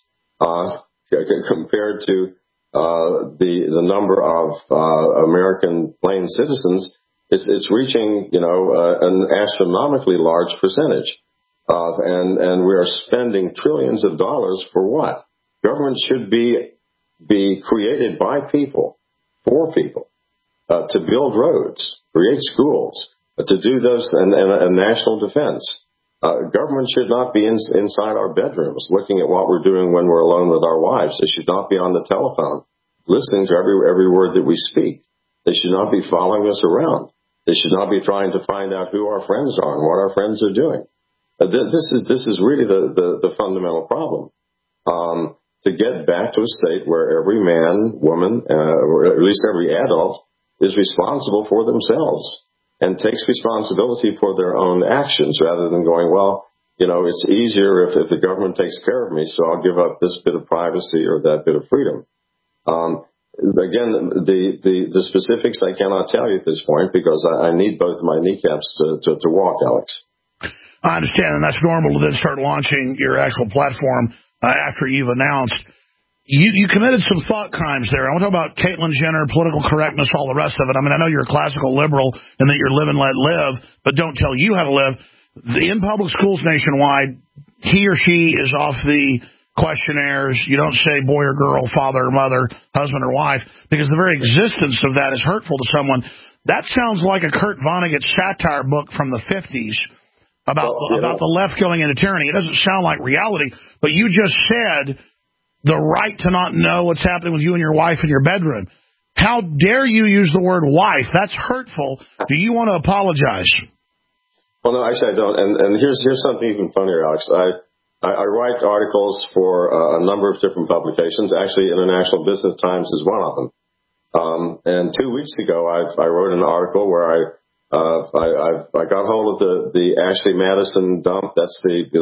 compared to the number of American plain citizens, it's reaching an astronomically large percentage. And we are spending trillions of dollars for what? Government should be created by people, for people, to build roads, create schools, to do those, and national defense. Government should not be inside our bedrooms looking at what we're doing when we're alone with our wives. They should not be on the telephone listening to every word that we speak. They should not be following us around. They should not be trying to find out who our friends are and what our friends are doing. This is really the fundamental problem. To get back to a state where every man, woman, or at least every adult is responsible for themselves and takes responsibility for their own actions rather than going, well, it's easier if the government takes care of me, so I'll give up this bit of privacy or that bit of freedom. Again, the specifics I cannot tell you at this point because I need both my kneecaps to walk, Alex. I understand, and that's normal to then start launching your actual platform after you've announced. You committed some thought crimes there. I want to talk about Caitlyn Jenner, political correctness, all the rest of it. I mean, I know you're a classical liberal and that you're live and let live, but don't tell you how to live. In public schools nationwide, he or she is off the questionnaires. You don't say boy or girl, father or mother, husband or wife, because the very existence of that is hurtful to someone. That sounds like a Kurt Vonnegut satire book from the 50s about the left going into tyranny. It doesn't sound like reality, but you just said the right to not know what's happening with you and your wife in your bedroom. How dare you use the word wife? That's hurtful. Do you want to apologize? Well, no, actually I don't. And here's something even funnier, Alex. I write articles for a number of different publications. Actually, International Business Times is one of them. And 2 weeks ago, I wrote an article where I got hold of the Ashley Madison dump. That's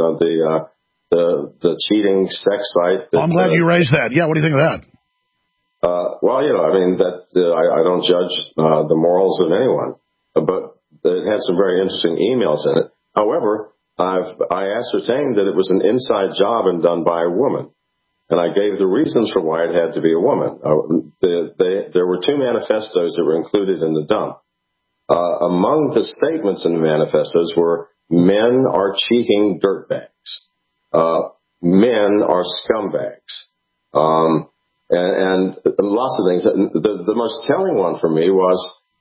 the cheating sex site. I'm glad you raised that. Yeah, what do you think of that? Well, I mean, I don't judge the morals of anyone, but it had some very interesting emails in it. However, I ascertained that it was an inside job and done by a woman, and I gave the reasons for why it had to be a woman. There were two manifestos that were included in the dump. among the statements in the manifestos were men are cheating dirtbags. Men are scumbags. And lots of things. The most telling one for me was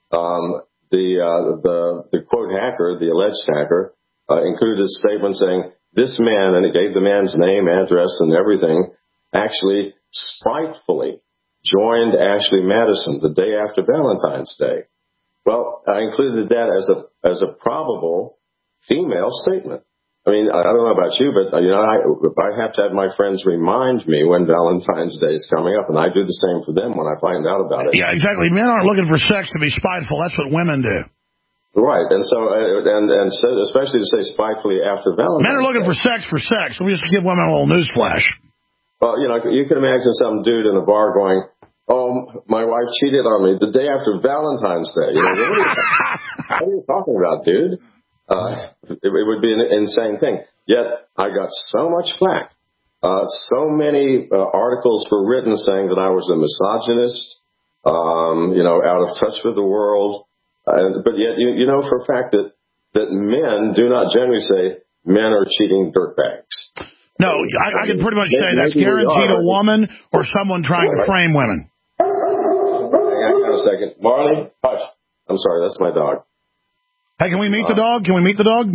the quote hacker, the alleged hacker, included a statement saying this man, and it gave the man's name, address, and everything, actually spitefully joined Ashley Madison the day after Valentine's Day. Well, I included that as a probable female statement. I mean, I don't know about you, but I have to have my friends remind me when Valentine's Day is coming up, and I do the same for them when I find out about it. Yeah, exactly. Men aren't looking for sex to be spiteful. That's what women do. Right, and so especially to say spitefully after Valentine's Day. Men are looking for sex. We just give women a little news flash. Well, you can imagine some dude in a bar going, "Oh, my wife cheated on me the day after Valentine's Day." What are you talking about, dude? It would be an insane thing. Yet I got so much flack. So many articles were written saying that I was a misogynist, out of touch with the world. But yet, you know for a fact that men do not generally say men are cheating dirtbags. No, I can pretty much say that's guaranteed a woman or someone trying to frame women. Hang on a second. Marley, hush. I'm sorry, that's my dog. Hey, can we meet the dog? You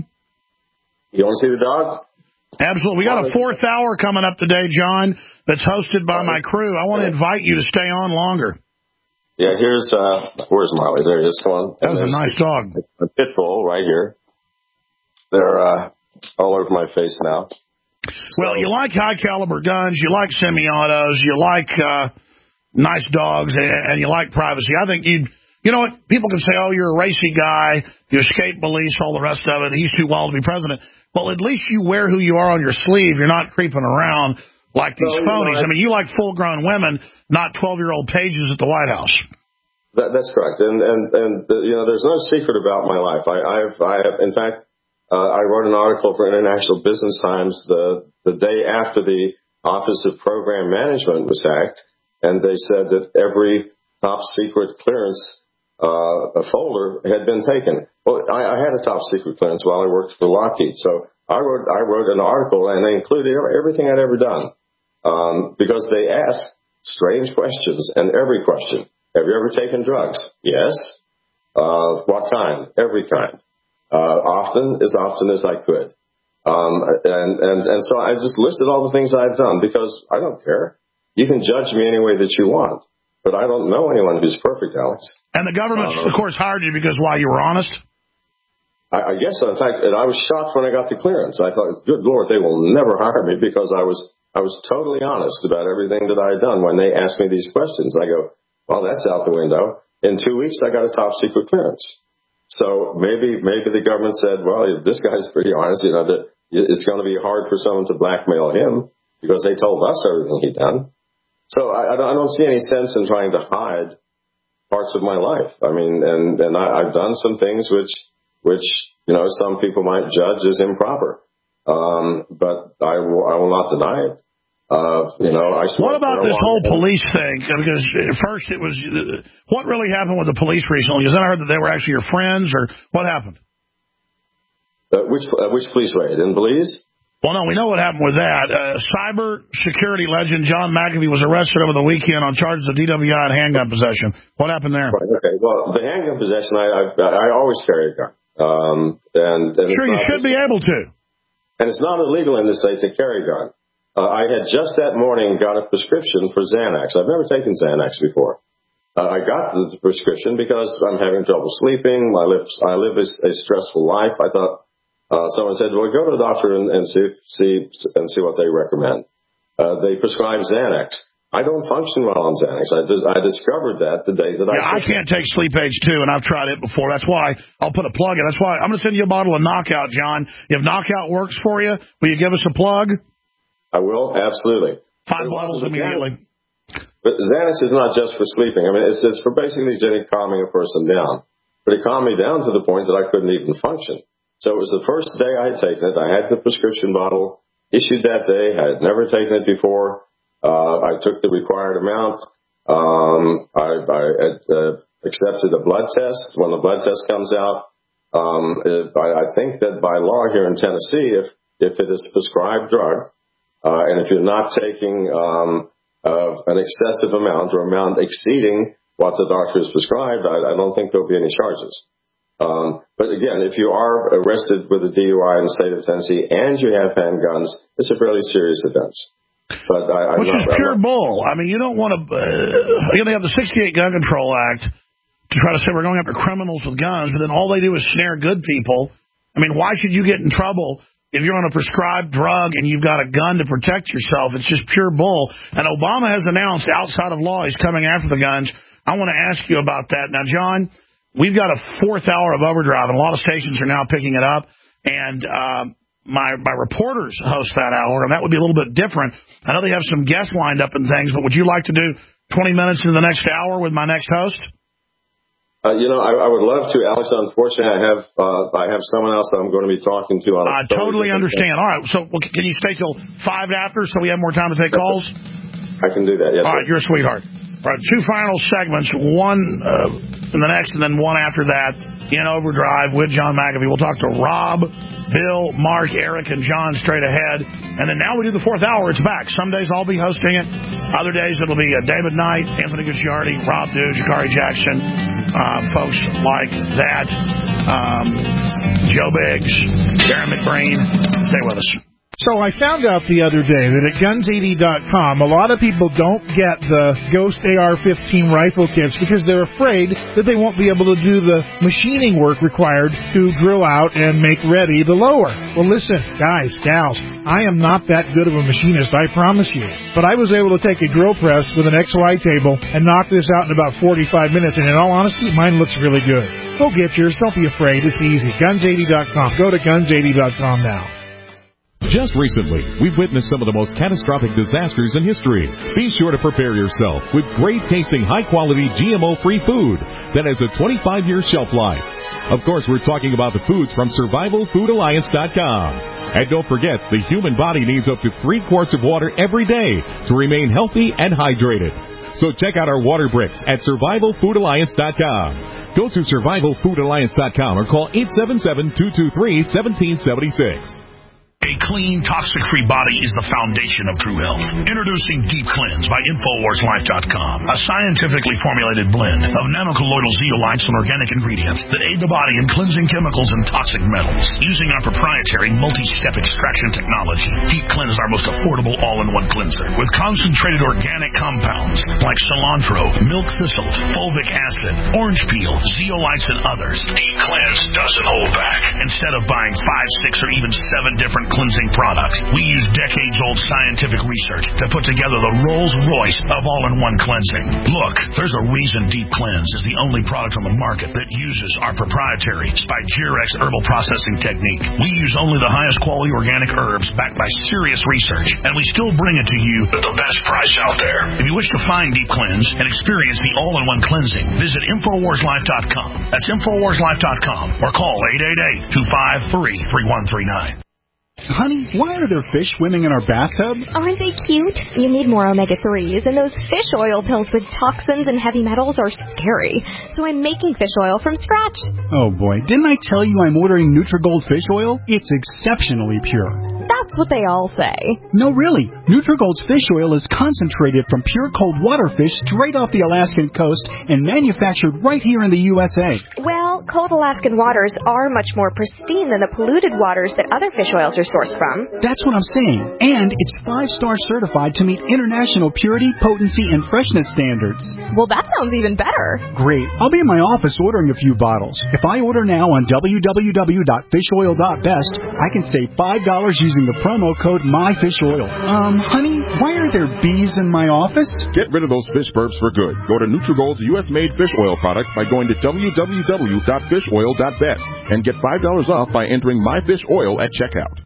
want to see the dog? Absolutely. We got a 4th hour coming up today, John, that's hosted by my crew. I want to invite you to stay on longer. Yeah, where's Marley? There he is. Come on. That was a nice dog. A pit bull right here. They're all over my face now. Well, you like high-caliber guns, you like semi-autos, you like nice dogs, and you like privacy. I think you know what? People can say, oh, you're a racy guy, you escape police, all the rest of it, he's too wild to be president. Well, at least you wear who you are on your sleeve. You're not creeping around like these phonies. I mean, you like full-grown women, not 12-year-old pages at the White House. That's correct. And there's no secret about my life. I have, in fact, I wrote an article for International Business Times the day after the Office of Program Management was hacked, and they said that every top secret clearance folder had been taken. Well, I had a top secret clearance while I worked for Lockheed, so I wrote an article, and they included everything I'd ever done because they asked strange questions, and every question. Have you ever taken drugs? Yes. What kind? Every kind. As often as I could. And so I just listed all the things I've done because I don't care. You can judge me any way that you want, but I don't know anyone who's perfect, Alex. And the government, of course, hired you because why? You were honest? I guess, in fact, I was shocked when I got the clearance. I thought, good Lord, they will never hire me because I was totally honest about everything that I had done. When they asked me these questions, I go, well, that's out the window. In 2 weeks, I got a top secret clearance. So maybe the government said, well, if this guy's pretty honest, that it's going to be hard for someone to blackmail him because they told us everything he'd done. So I don't see any sense in trying to hide parts of my life. I mean, and I've done some things which some people might judge as improper. But I will not deny it. What about this whole police thing? Because at first it was, what really happened with the police recently? Because then I heard that they were actually your friends, or what happened? Which police raid? In Belize? Well, no, we know what happened with that. Cyber security legend John McAfee was arrested over the weekend on charges of DWI and handgun possession. What happened there? Right, okay. Well, the handgun possession, I always carry a gun. And sure, you should be able to. And it's not illegal in this state to carry a gun. I had just that morning got a prescription for Xanax. I've never taken Xanax before. I got the prescription because I'm having trouble sleeping. I live a stressful life. I thought someone said, "Well, go to the doctor and see what they recommend." They prescribed Xanax. I don't function well on Xanax. I discovered that the day that I can't take Sleep Age 2, and I've tried it before. That's why I'll put a plug in. That's why I'm going to send you a bottle of Knockout, John. If Knockout works for you, will you give us a plug? I will, absolutely. 5 bottles immediately. But Xanax is not just for sleeping. I mean, it's for basically calming a person down. But it calmed me down to the point that I couldn't even function. So it was the first day I had taken it. I had the prescription bottle issued that day. I had never taken it before. I took the required amount. I accepted a blood test. When the blood test comes out, I think that by law here in Tennessee, if it is a prescribed drug, and if you're not taking an excessive amount or amount exceeding what the doctor has prescribed, I don't think there'll be any charges. But again, if you are arrested with a DUI in the state of Tennessee and you have handguns, it's a fairly serious offense. But which is pure bull. I mean, you don't want to. They have the 68 Gun Control Act to try to say we're going after criminals with guns, but then all they do is snare good people. I mean, why should you get in trouble if you're on a prescribed drug and you've got a gun to protect yourself? It's just pure bull. And Obama has announced outside of law he's coming after the guns. I want to ask you about that. Now, John, we've got a fourth hour of Overdrive, and a lot of stations are now picking it up. And my reporters host that hour, and that would be a little bit different. I know they have some guests lined up and things, but would you like to do 20 minutes in the next hour with my next host? I would love to, Alex. Unfortunately, I have someone else that I'm going to be talking to. I totally understand. All right, so can you stay till 5 after so we have more time to take calls? I can do that, yes. All right, you're a sweetheart. All right, 2 final segments, one in the next and then one after that in Overdrive with John McAfee. We'll talk to Rob, Bill, Mark, Eric, and John straight ahead. And then now we do the fourth hour. It's back. Some days I'll be hosting it. Other days it'll be David Knight, Anthony Gucciardi, Rob Dew, Jakari Jackson, folks like that. Joe Biggs, Darren McBreen. Stay with us. So I found out the other day that at Guns80.com, a lot of people don't get the Ghost AR-15 rifle kits because they're afraid that they won't be able to do the machining work required to drill out and make ready the lower. Well, listen, guys, gals, I am not that good of a machinist, I promise you. But I was able to take a drill press with an XY table and knock this out in about 45 minutes, and in all honesty, mine looks really good. Go get yours. Don't be afraid. It's easy. Guns80.com. Go to Guns80.com now. Just recently, we've witnessed some of the most catastrophic disasters in history. Be sure to prepare yourself with great-tasting, high-quality, GMO-free food that has a 25-year shelf life. Of course, we're talking about the foods from SurvivalFoodAlliance.com. And don't forget, the human body needs up to 3 quarts of water every day to remain healthy and hydrated. So check out our water bricks at SurvivalFoodAlliance.com. Go to SurvivalFoodAlliance.com or call 877-223-1776. A clean, toxic-free body is the foundation of true health. Introducing Deep Cleanse by InfoWarsLife.com, a scientifically formulated blend of nanocolloidal zeolites and organic ingredients that aid the body in cleansing chemicals and toxic metals. Using our proprietary multi-step extraction technology, Deep Cleanse is our most affordable all-in-one cleanser with concentrated organic compounds like cilantro, milk thistle, fulvic acid, orange peel, zeolites, and others. Deep Cleanse doesn't hold back. Instead of buying 5, 6, or even 7 different cleansing products, we use decades-old scientific research to put together the Rolls-Royce of all-in-one cleansing. Look, there's a reason Deep Cleanse is the only product on the market that uses our proprietary Spigyrex herbal processing technique. We use only the highest quality organic herbs backed by serious research, and we still bring it to you at the best price out there. If you wish to find Deep Cleanse and experience the all-in-one cleansing, visit InfoWarsLife.com. That's InfoWarsLife.com or call 888-253-3139. Honey, why are there fish swimming in our bathtub? Aren't they cute? You need more omega-3s, and those fish oil pills with toxins and heavy metals are scary. So I'm making fish oil from scratch. Oh boy, didn't I tell you I'm ordering Nutrigold fish oil? It's exceptionally pure. That's what they all say. No, really. Nutrigold's fish oil is concentrated from pure cold water fish straight off the Alaskan coast and manufactured right here in the USA. Well, cold Alaskan waters are much more pristine than the polluted waters that other fish oils are sourced from. That's what I'm saying. And it's 5-star certified to meet international purity, potency, and freshness standards. Well, that sounds even better. Great. I'll be in my office ordering a few bottles. If I order now on www.fishoil.best, I can save $5 using the promo code MyFishOil. Honey, why are there bees in my office? Get rid of those fish burps for good. Go to Nutrigold's U.S.-made fish oil products by going to www.fishoil.best and get $5 off by entering MyFishOil at checkout.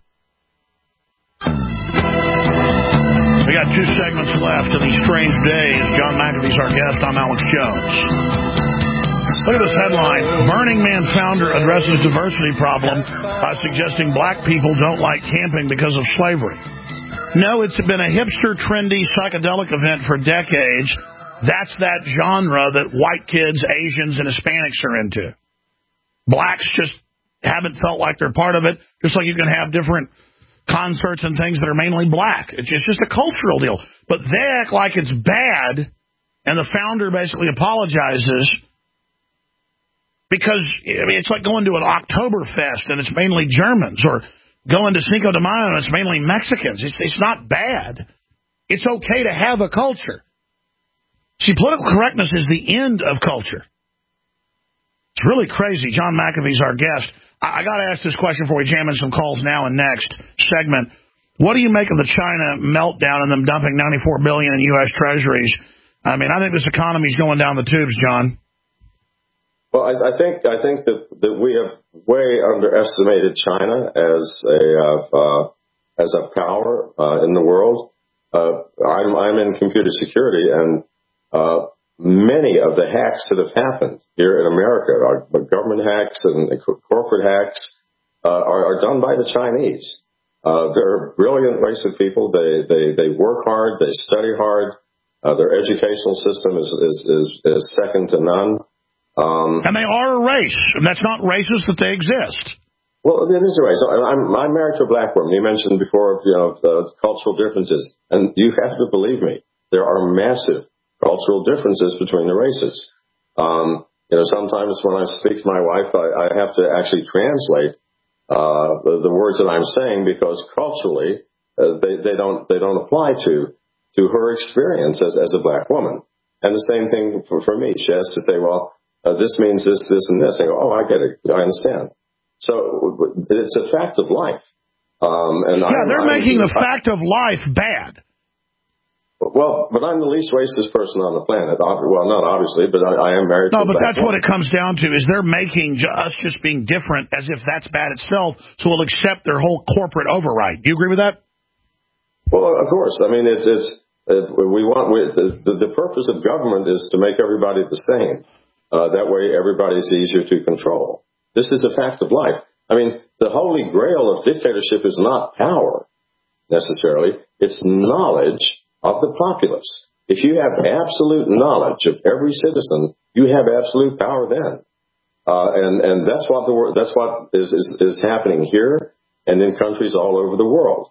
We got 2 segments left in these strange days. John McAfee's our guest. I'm Alex Jones. Look at this headline. Burning Man founder addresses diversity problem by suggesting black people don't like camping because of slavery. No, it's been a hipster, trendy, psychedelic event for decades. That's that genre that white kids, Asians, and Hispanics are into. Blacks just haven't felt like they're part of it, just like you can have different concerts and things that are mainly black. It's just a cultural deal. But they act like it's bad, and the founder basically apologizes because, I mean, it's like going to an Oktoberfest and it's mainly Germans, or going to Cinco de Mayo and it's mainly Mexicans. It's not bad. It's okay to have a culture. See, political correctness is the end of culture. It's really crazy. John McAfee's our guest. I got to ask this question before we jam in some calls now and next segment. What do you make of the China meltdown and them dumping $94 billion in U.S. Treasuries? I mean, I think this economy's going down the tubes, John. Well, I think that we have way underestimated China as a power in the world. I'm in computer security, and many of the hacks that have happened here in America, government hacks and corporate hacks, are done by the Chinese. They're a brilliant race of people. They work hard. They study hard. Their educational system is second to none. And they are a race, and that's not racist that they exist. Well, it is a race. I'm married to a black woman. You mentioned before, the cultural differences, and you have to believe me, there are massive cultural differences between the races. Sometimes when I speak to my wife, I have to actually translate the words that I'm saying, because culturally they don't apply to her experience as a black woman. And the same thing for me. She has to say, well, this means this, and this. I go, oh, I get it. I understand. So it's a fact of life. They're making the fact of life bad. Well, but I'm the least racist person on the planet. Well, not obviously, but I am married to a black woman. No, but that's what it comes down to, is they're making us just being different as if that's bad itself, so we'll accept their whole corporate override. Do you agree with that? Well, of course. I mean, the purpose of government is to make everybody the same. That way everybody's easier to control. This is a fact of life. I mean, the holy grail of dictatorship is not power, necessarily. It's knowledge of the populace. If you have absolute knowledge of every citizen, you have absolute power then. And that's what is happening here and in countries all over the world.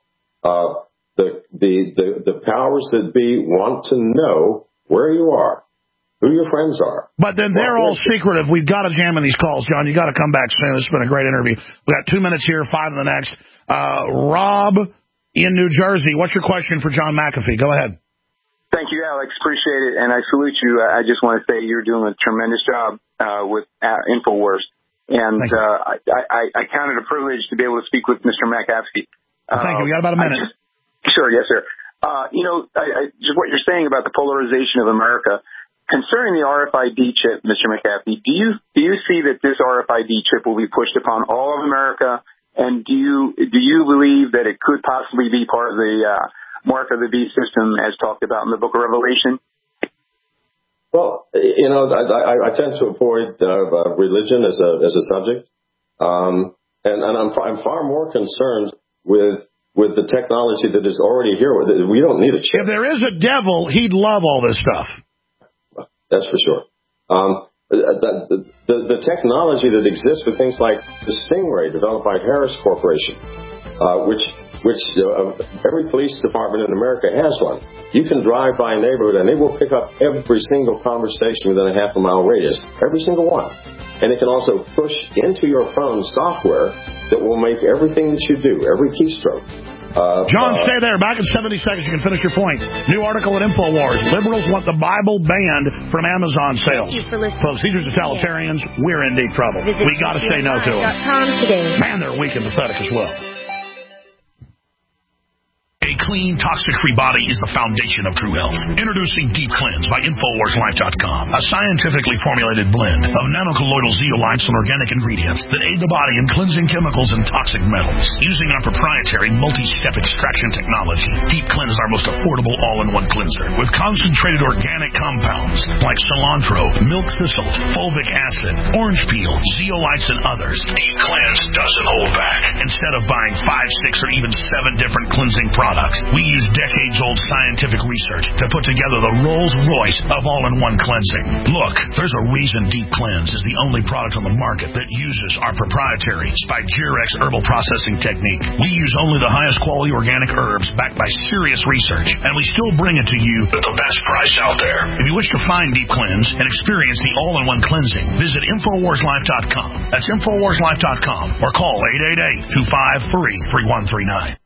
The powers that be want to know where you are, who your friends are. But then they're all secretive. We've got to jam in these calls, John. You got to come back soon. This has been a great interview. We got 2 minutes here, 5 in the next. Rob in New Jersey, what's your question for John McAfee? Go ahead. Thank you, Alex. Appreciate it, and I salute you. I just want to say you're doing a tremendous job with InfoWars, and I count it a privilege to be able to speak with Mr. McAfee. Thank you. We got about a minute. Sure, yes, sir. Just what you're saying about the polarization of America. Concerning the RFID chip, Mr. McAfee, do you see that this RFID chip will be pushed upon all of America? And do you believe that it could possibly be part of the mark of the beast system as talked about in the book of Revelation? Well, I tend to avoid religion as a subject. And I'm far more concerned with the technology that is already here. We don't need a chip. If there is a devil, he'd love all this stuff. That's for sure. The technology that exists with things like the Stingray developed by Harris Corporation, which every police department in America has one. You can drive by a neighborhood and it will pick up every single conversation within a half-a-mile radius, every single one. And it can also push into your phone software that will make everything that you do, every keystroke. John, stay there. Back in 70 seconds, you can finish your point. New article at InfoWars. Liberals want the Bible banned from Amazon sales. Folks, these are totalitarians. We're in deep trouble. We got to say no to them. Man, they're weak and pathetic as well. A clean, toxic-free body is the foundation of true health. Introducing Deep Cleanse by InfoWarsLife.com, a scientifically formulated blend of nanocolloidal zeolites and organic ingredients that aid the body in cleansing chemicals and toxic metals. Using our proprietary multi-step extraction technology, Deep Cleanse is our most affordable all-in-one cleanser with concentrated organic compounds like cilantro, milk thistle, fulvic acid, orange peel, zeolites, and others. Deep Cleanse doesn't hold back. Instead of buying 5, 6, or even 7 different cleansing products, We use decades-old scientific research to put together the Rolls-Royce of all-in-one cleansing. Look, there's a reason Deep Cleanse is the only product on the market that uses our proprietary Spigyrex herbal processing technique. We use only the highest quality organic herbs backed by serious research, and we still bring it to you at the best price out there. If you wish to find Deep Cleanse and experience the all-in-one cleansing, visit InfoWarsLife.com. That's InfoWarsLife.com or call 888-253-3139.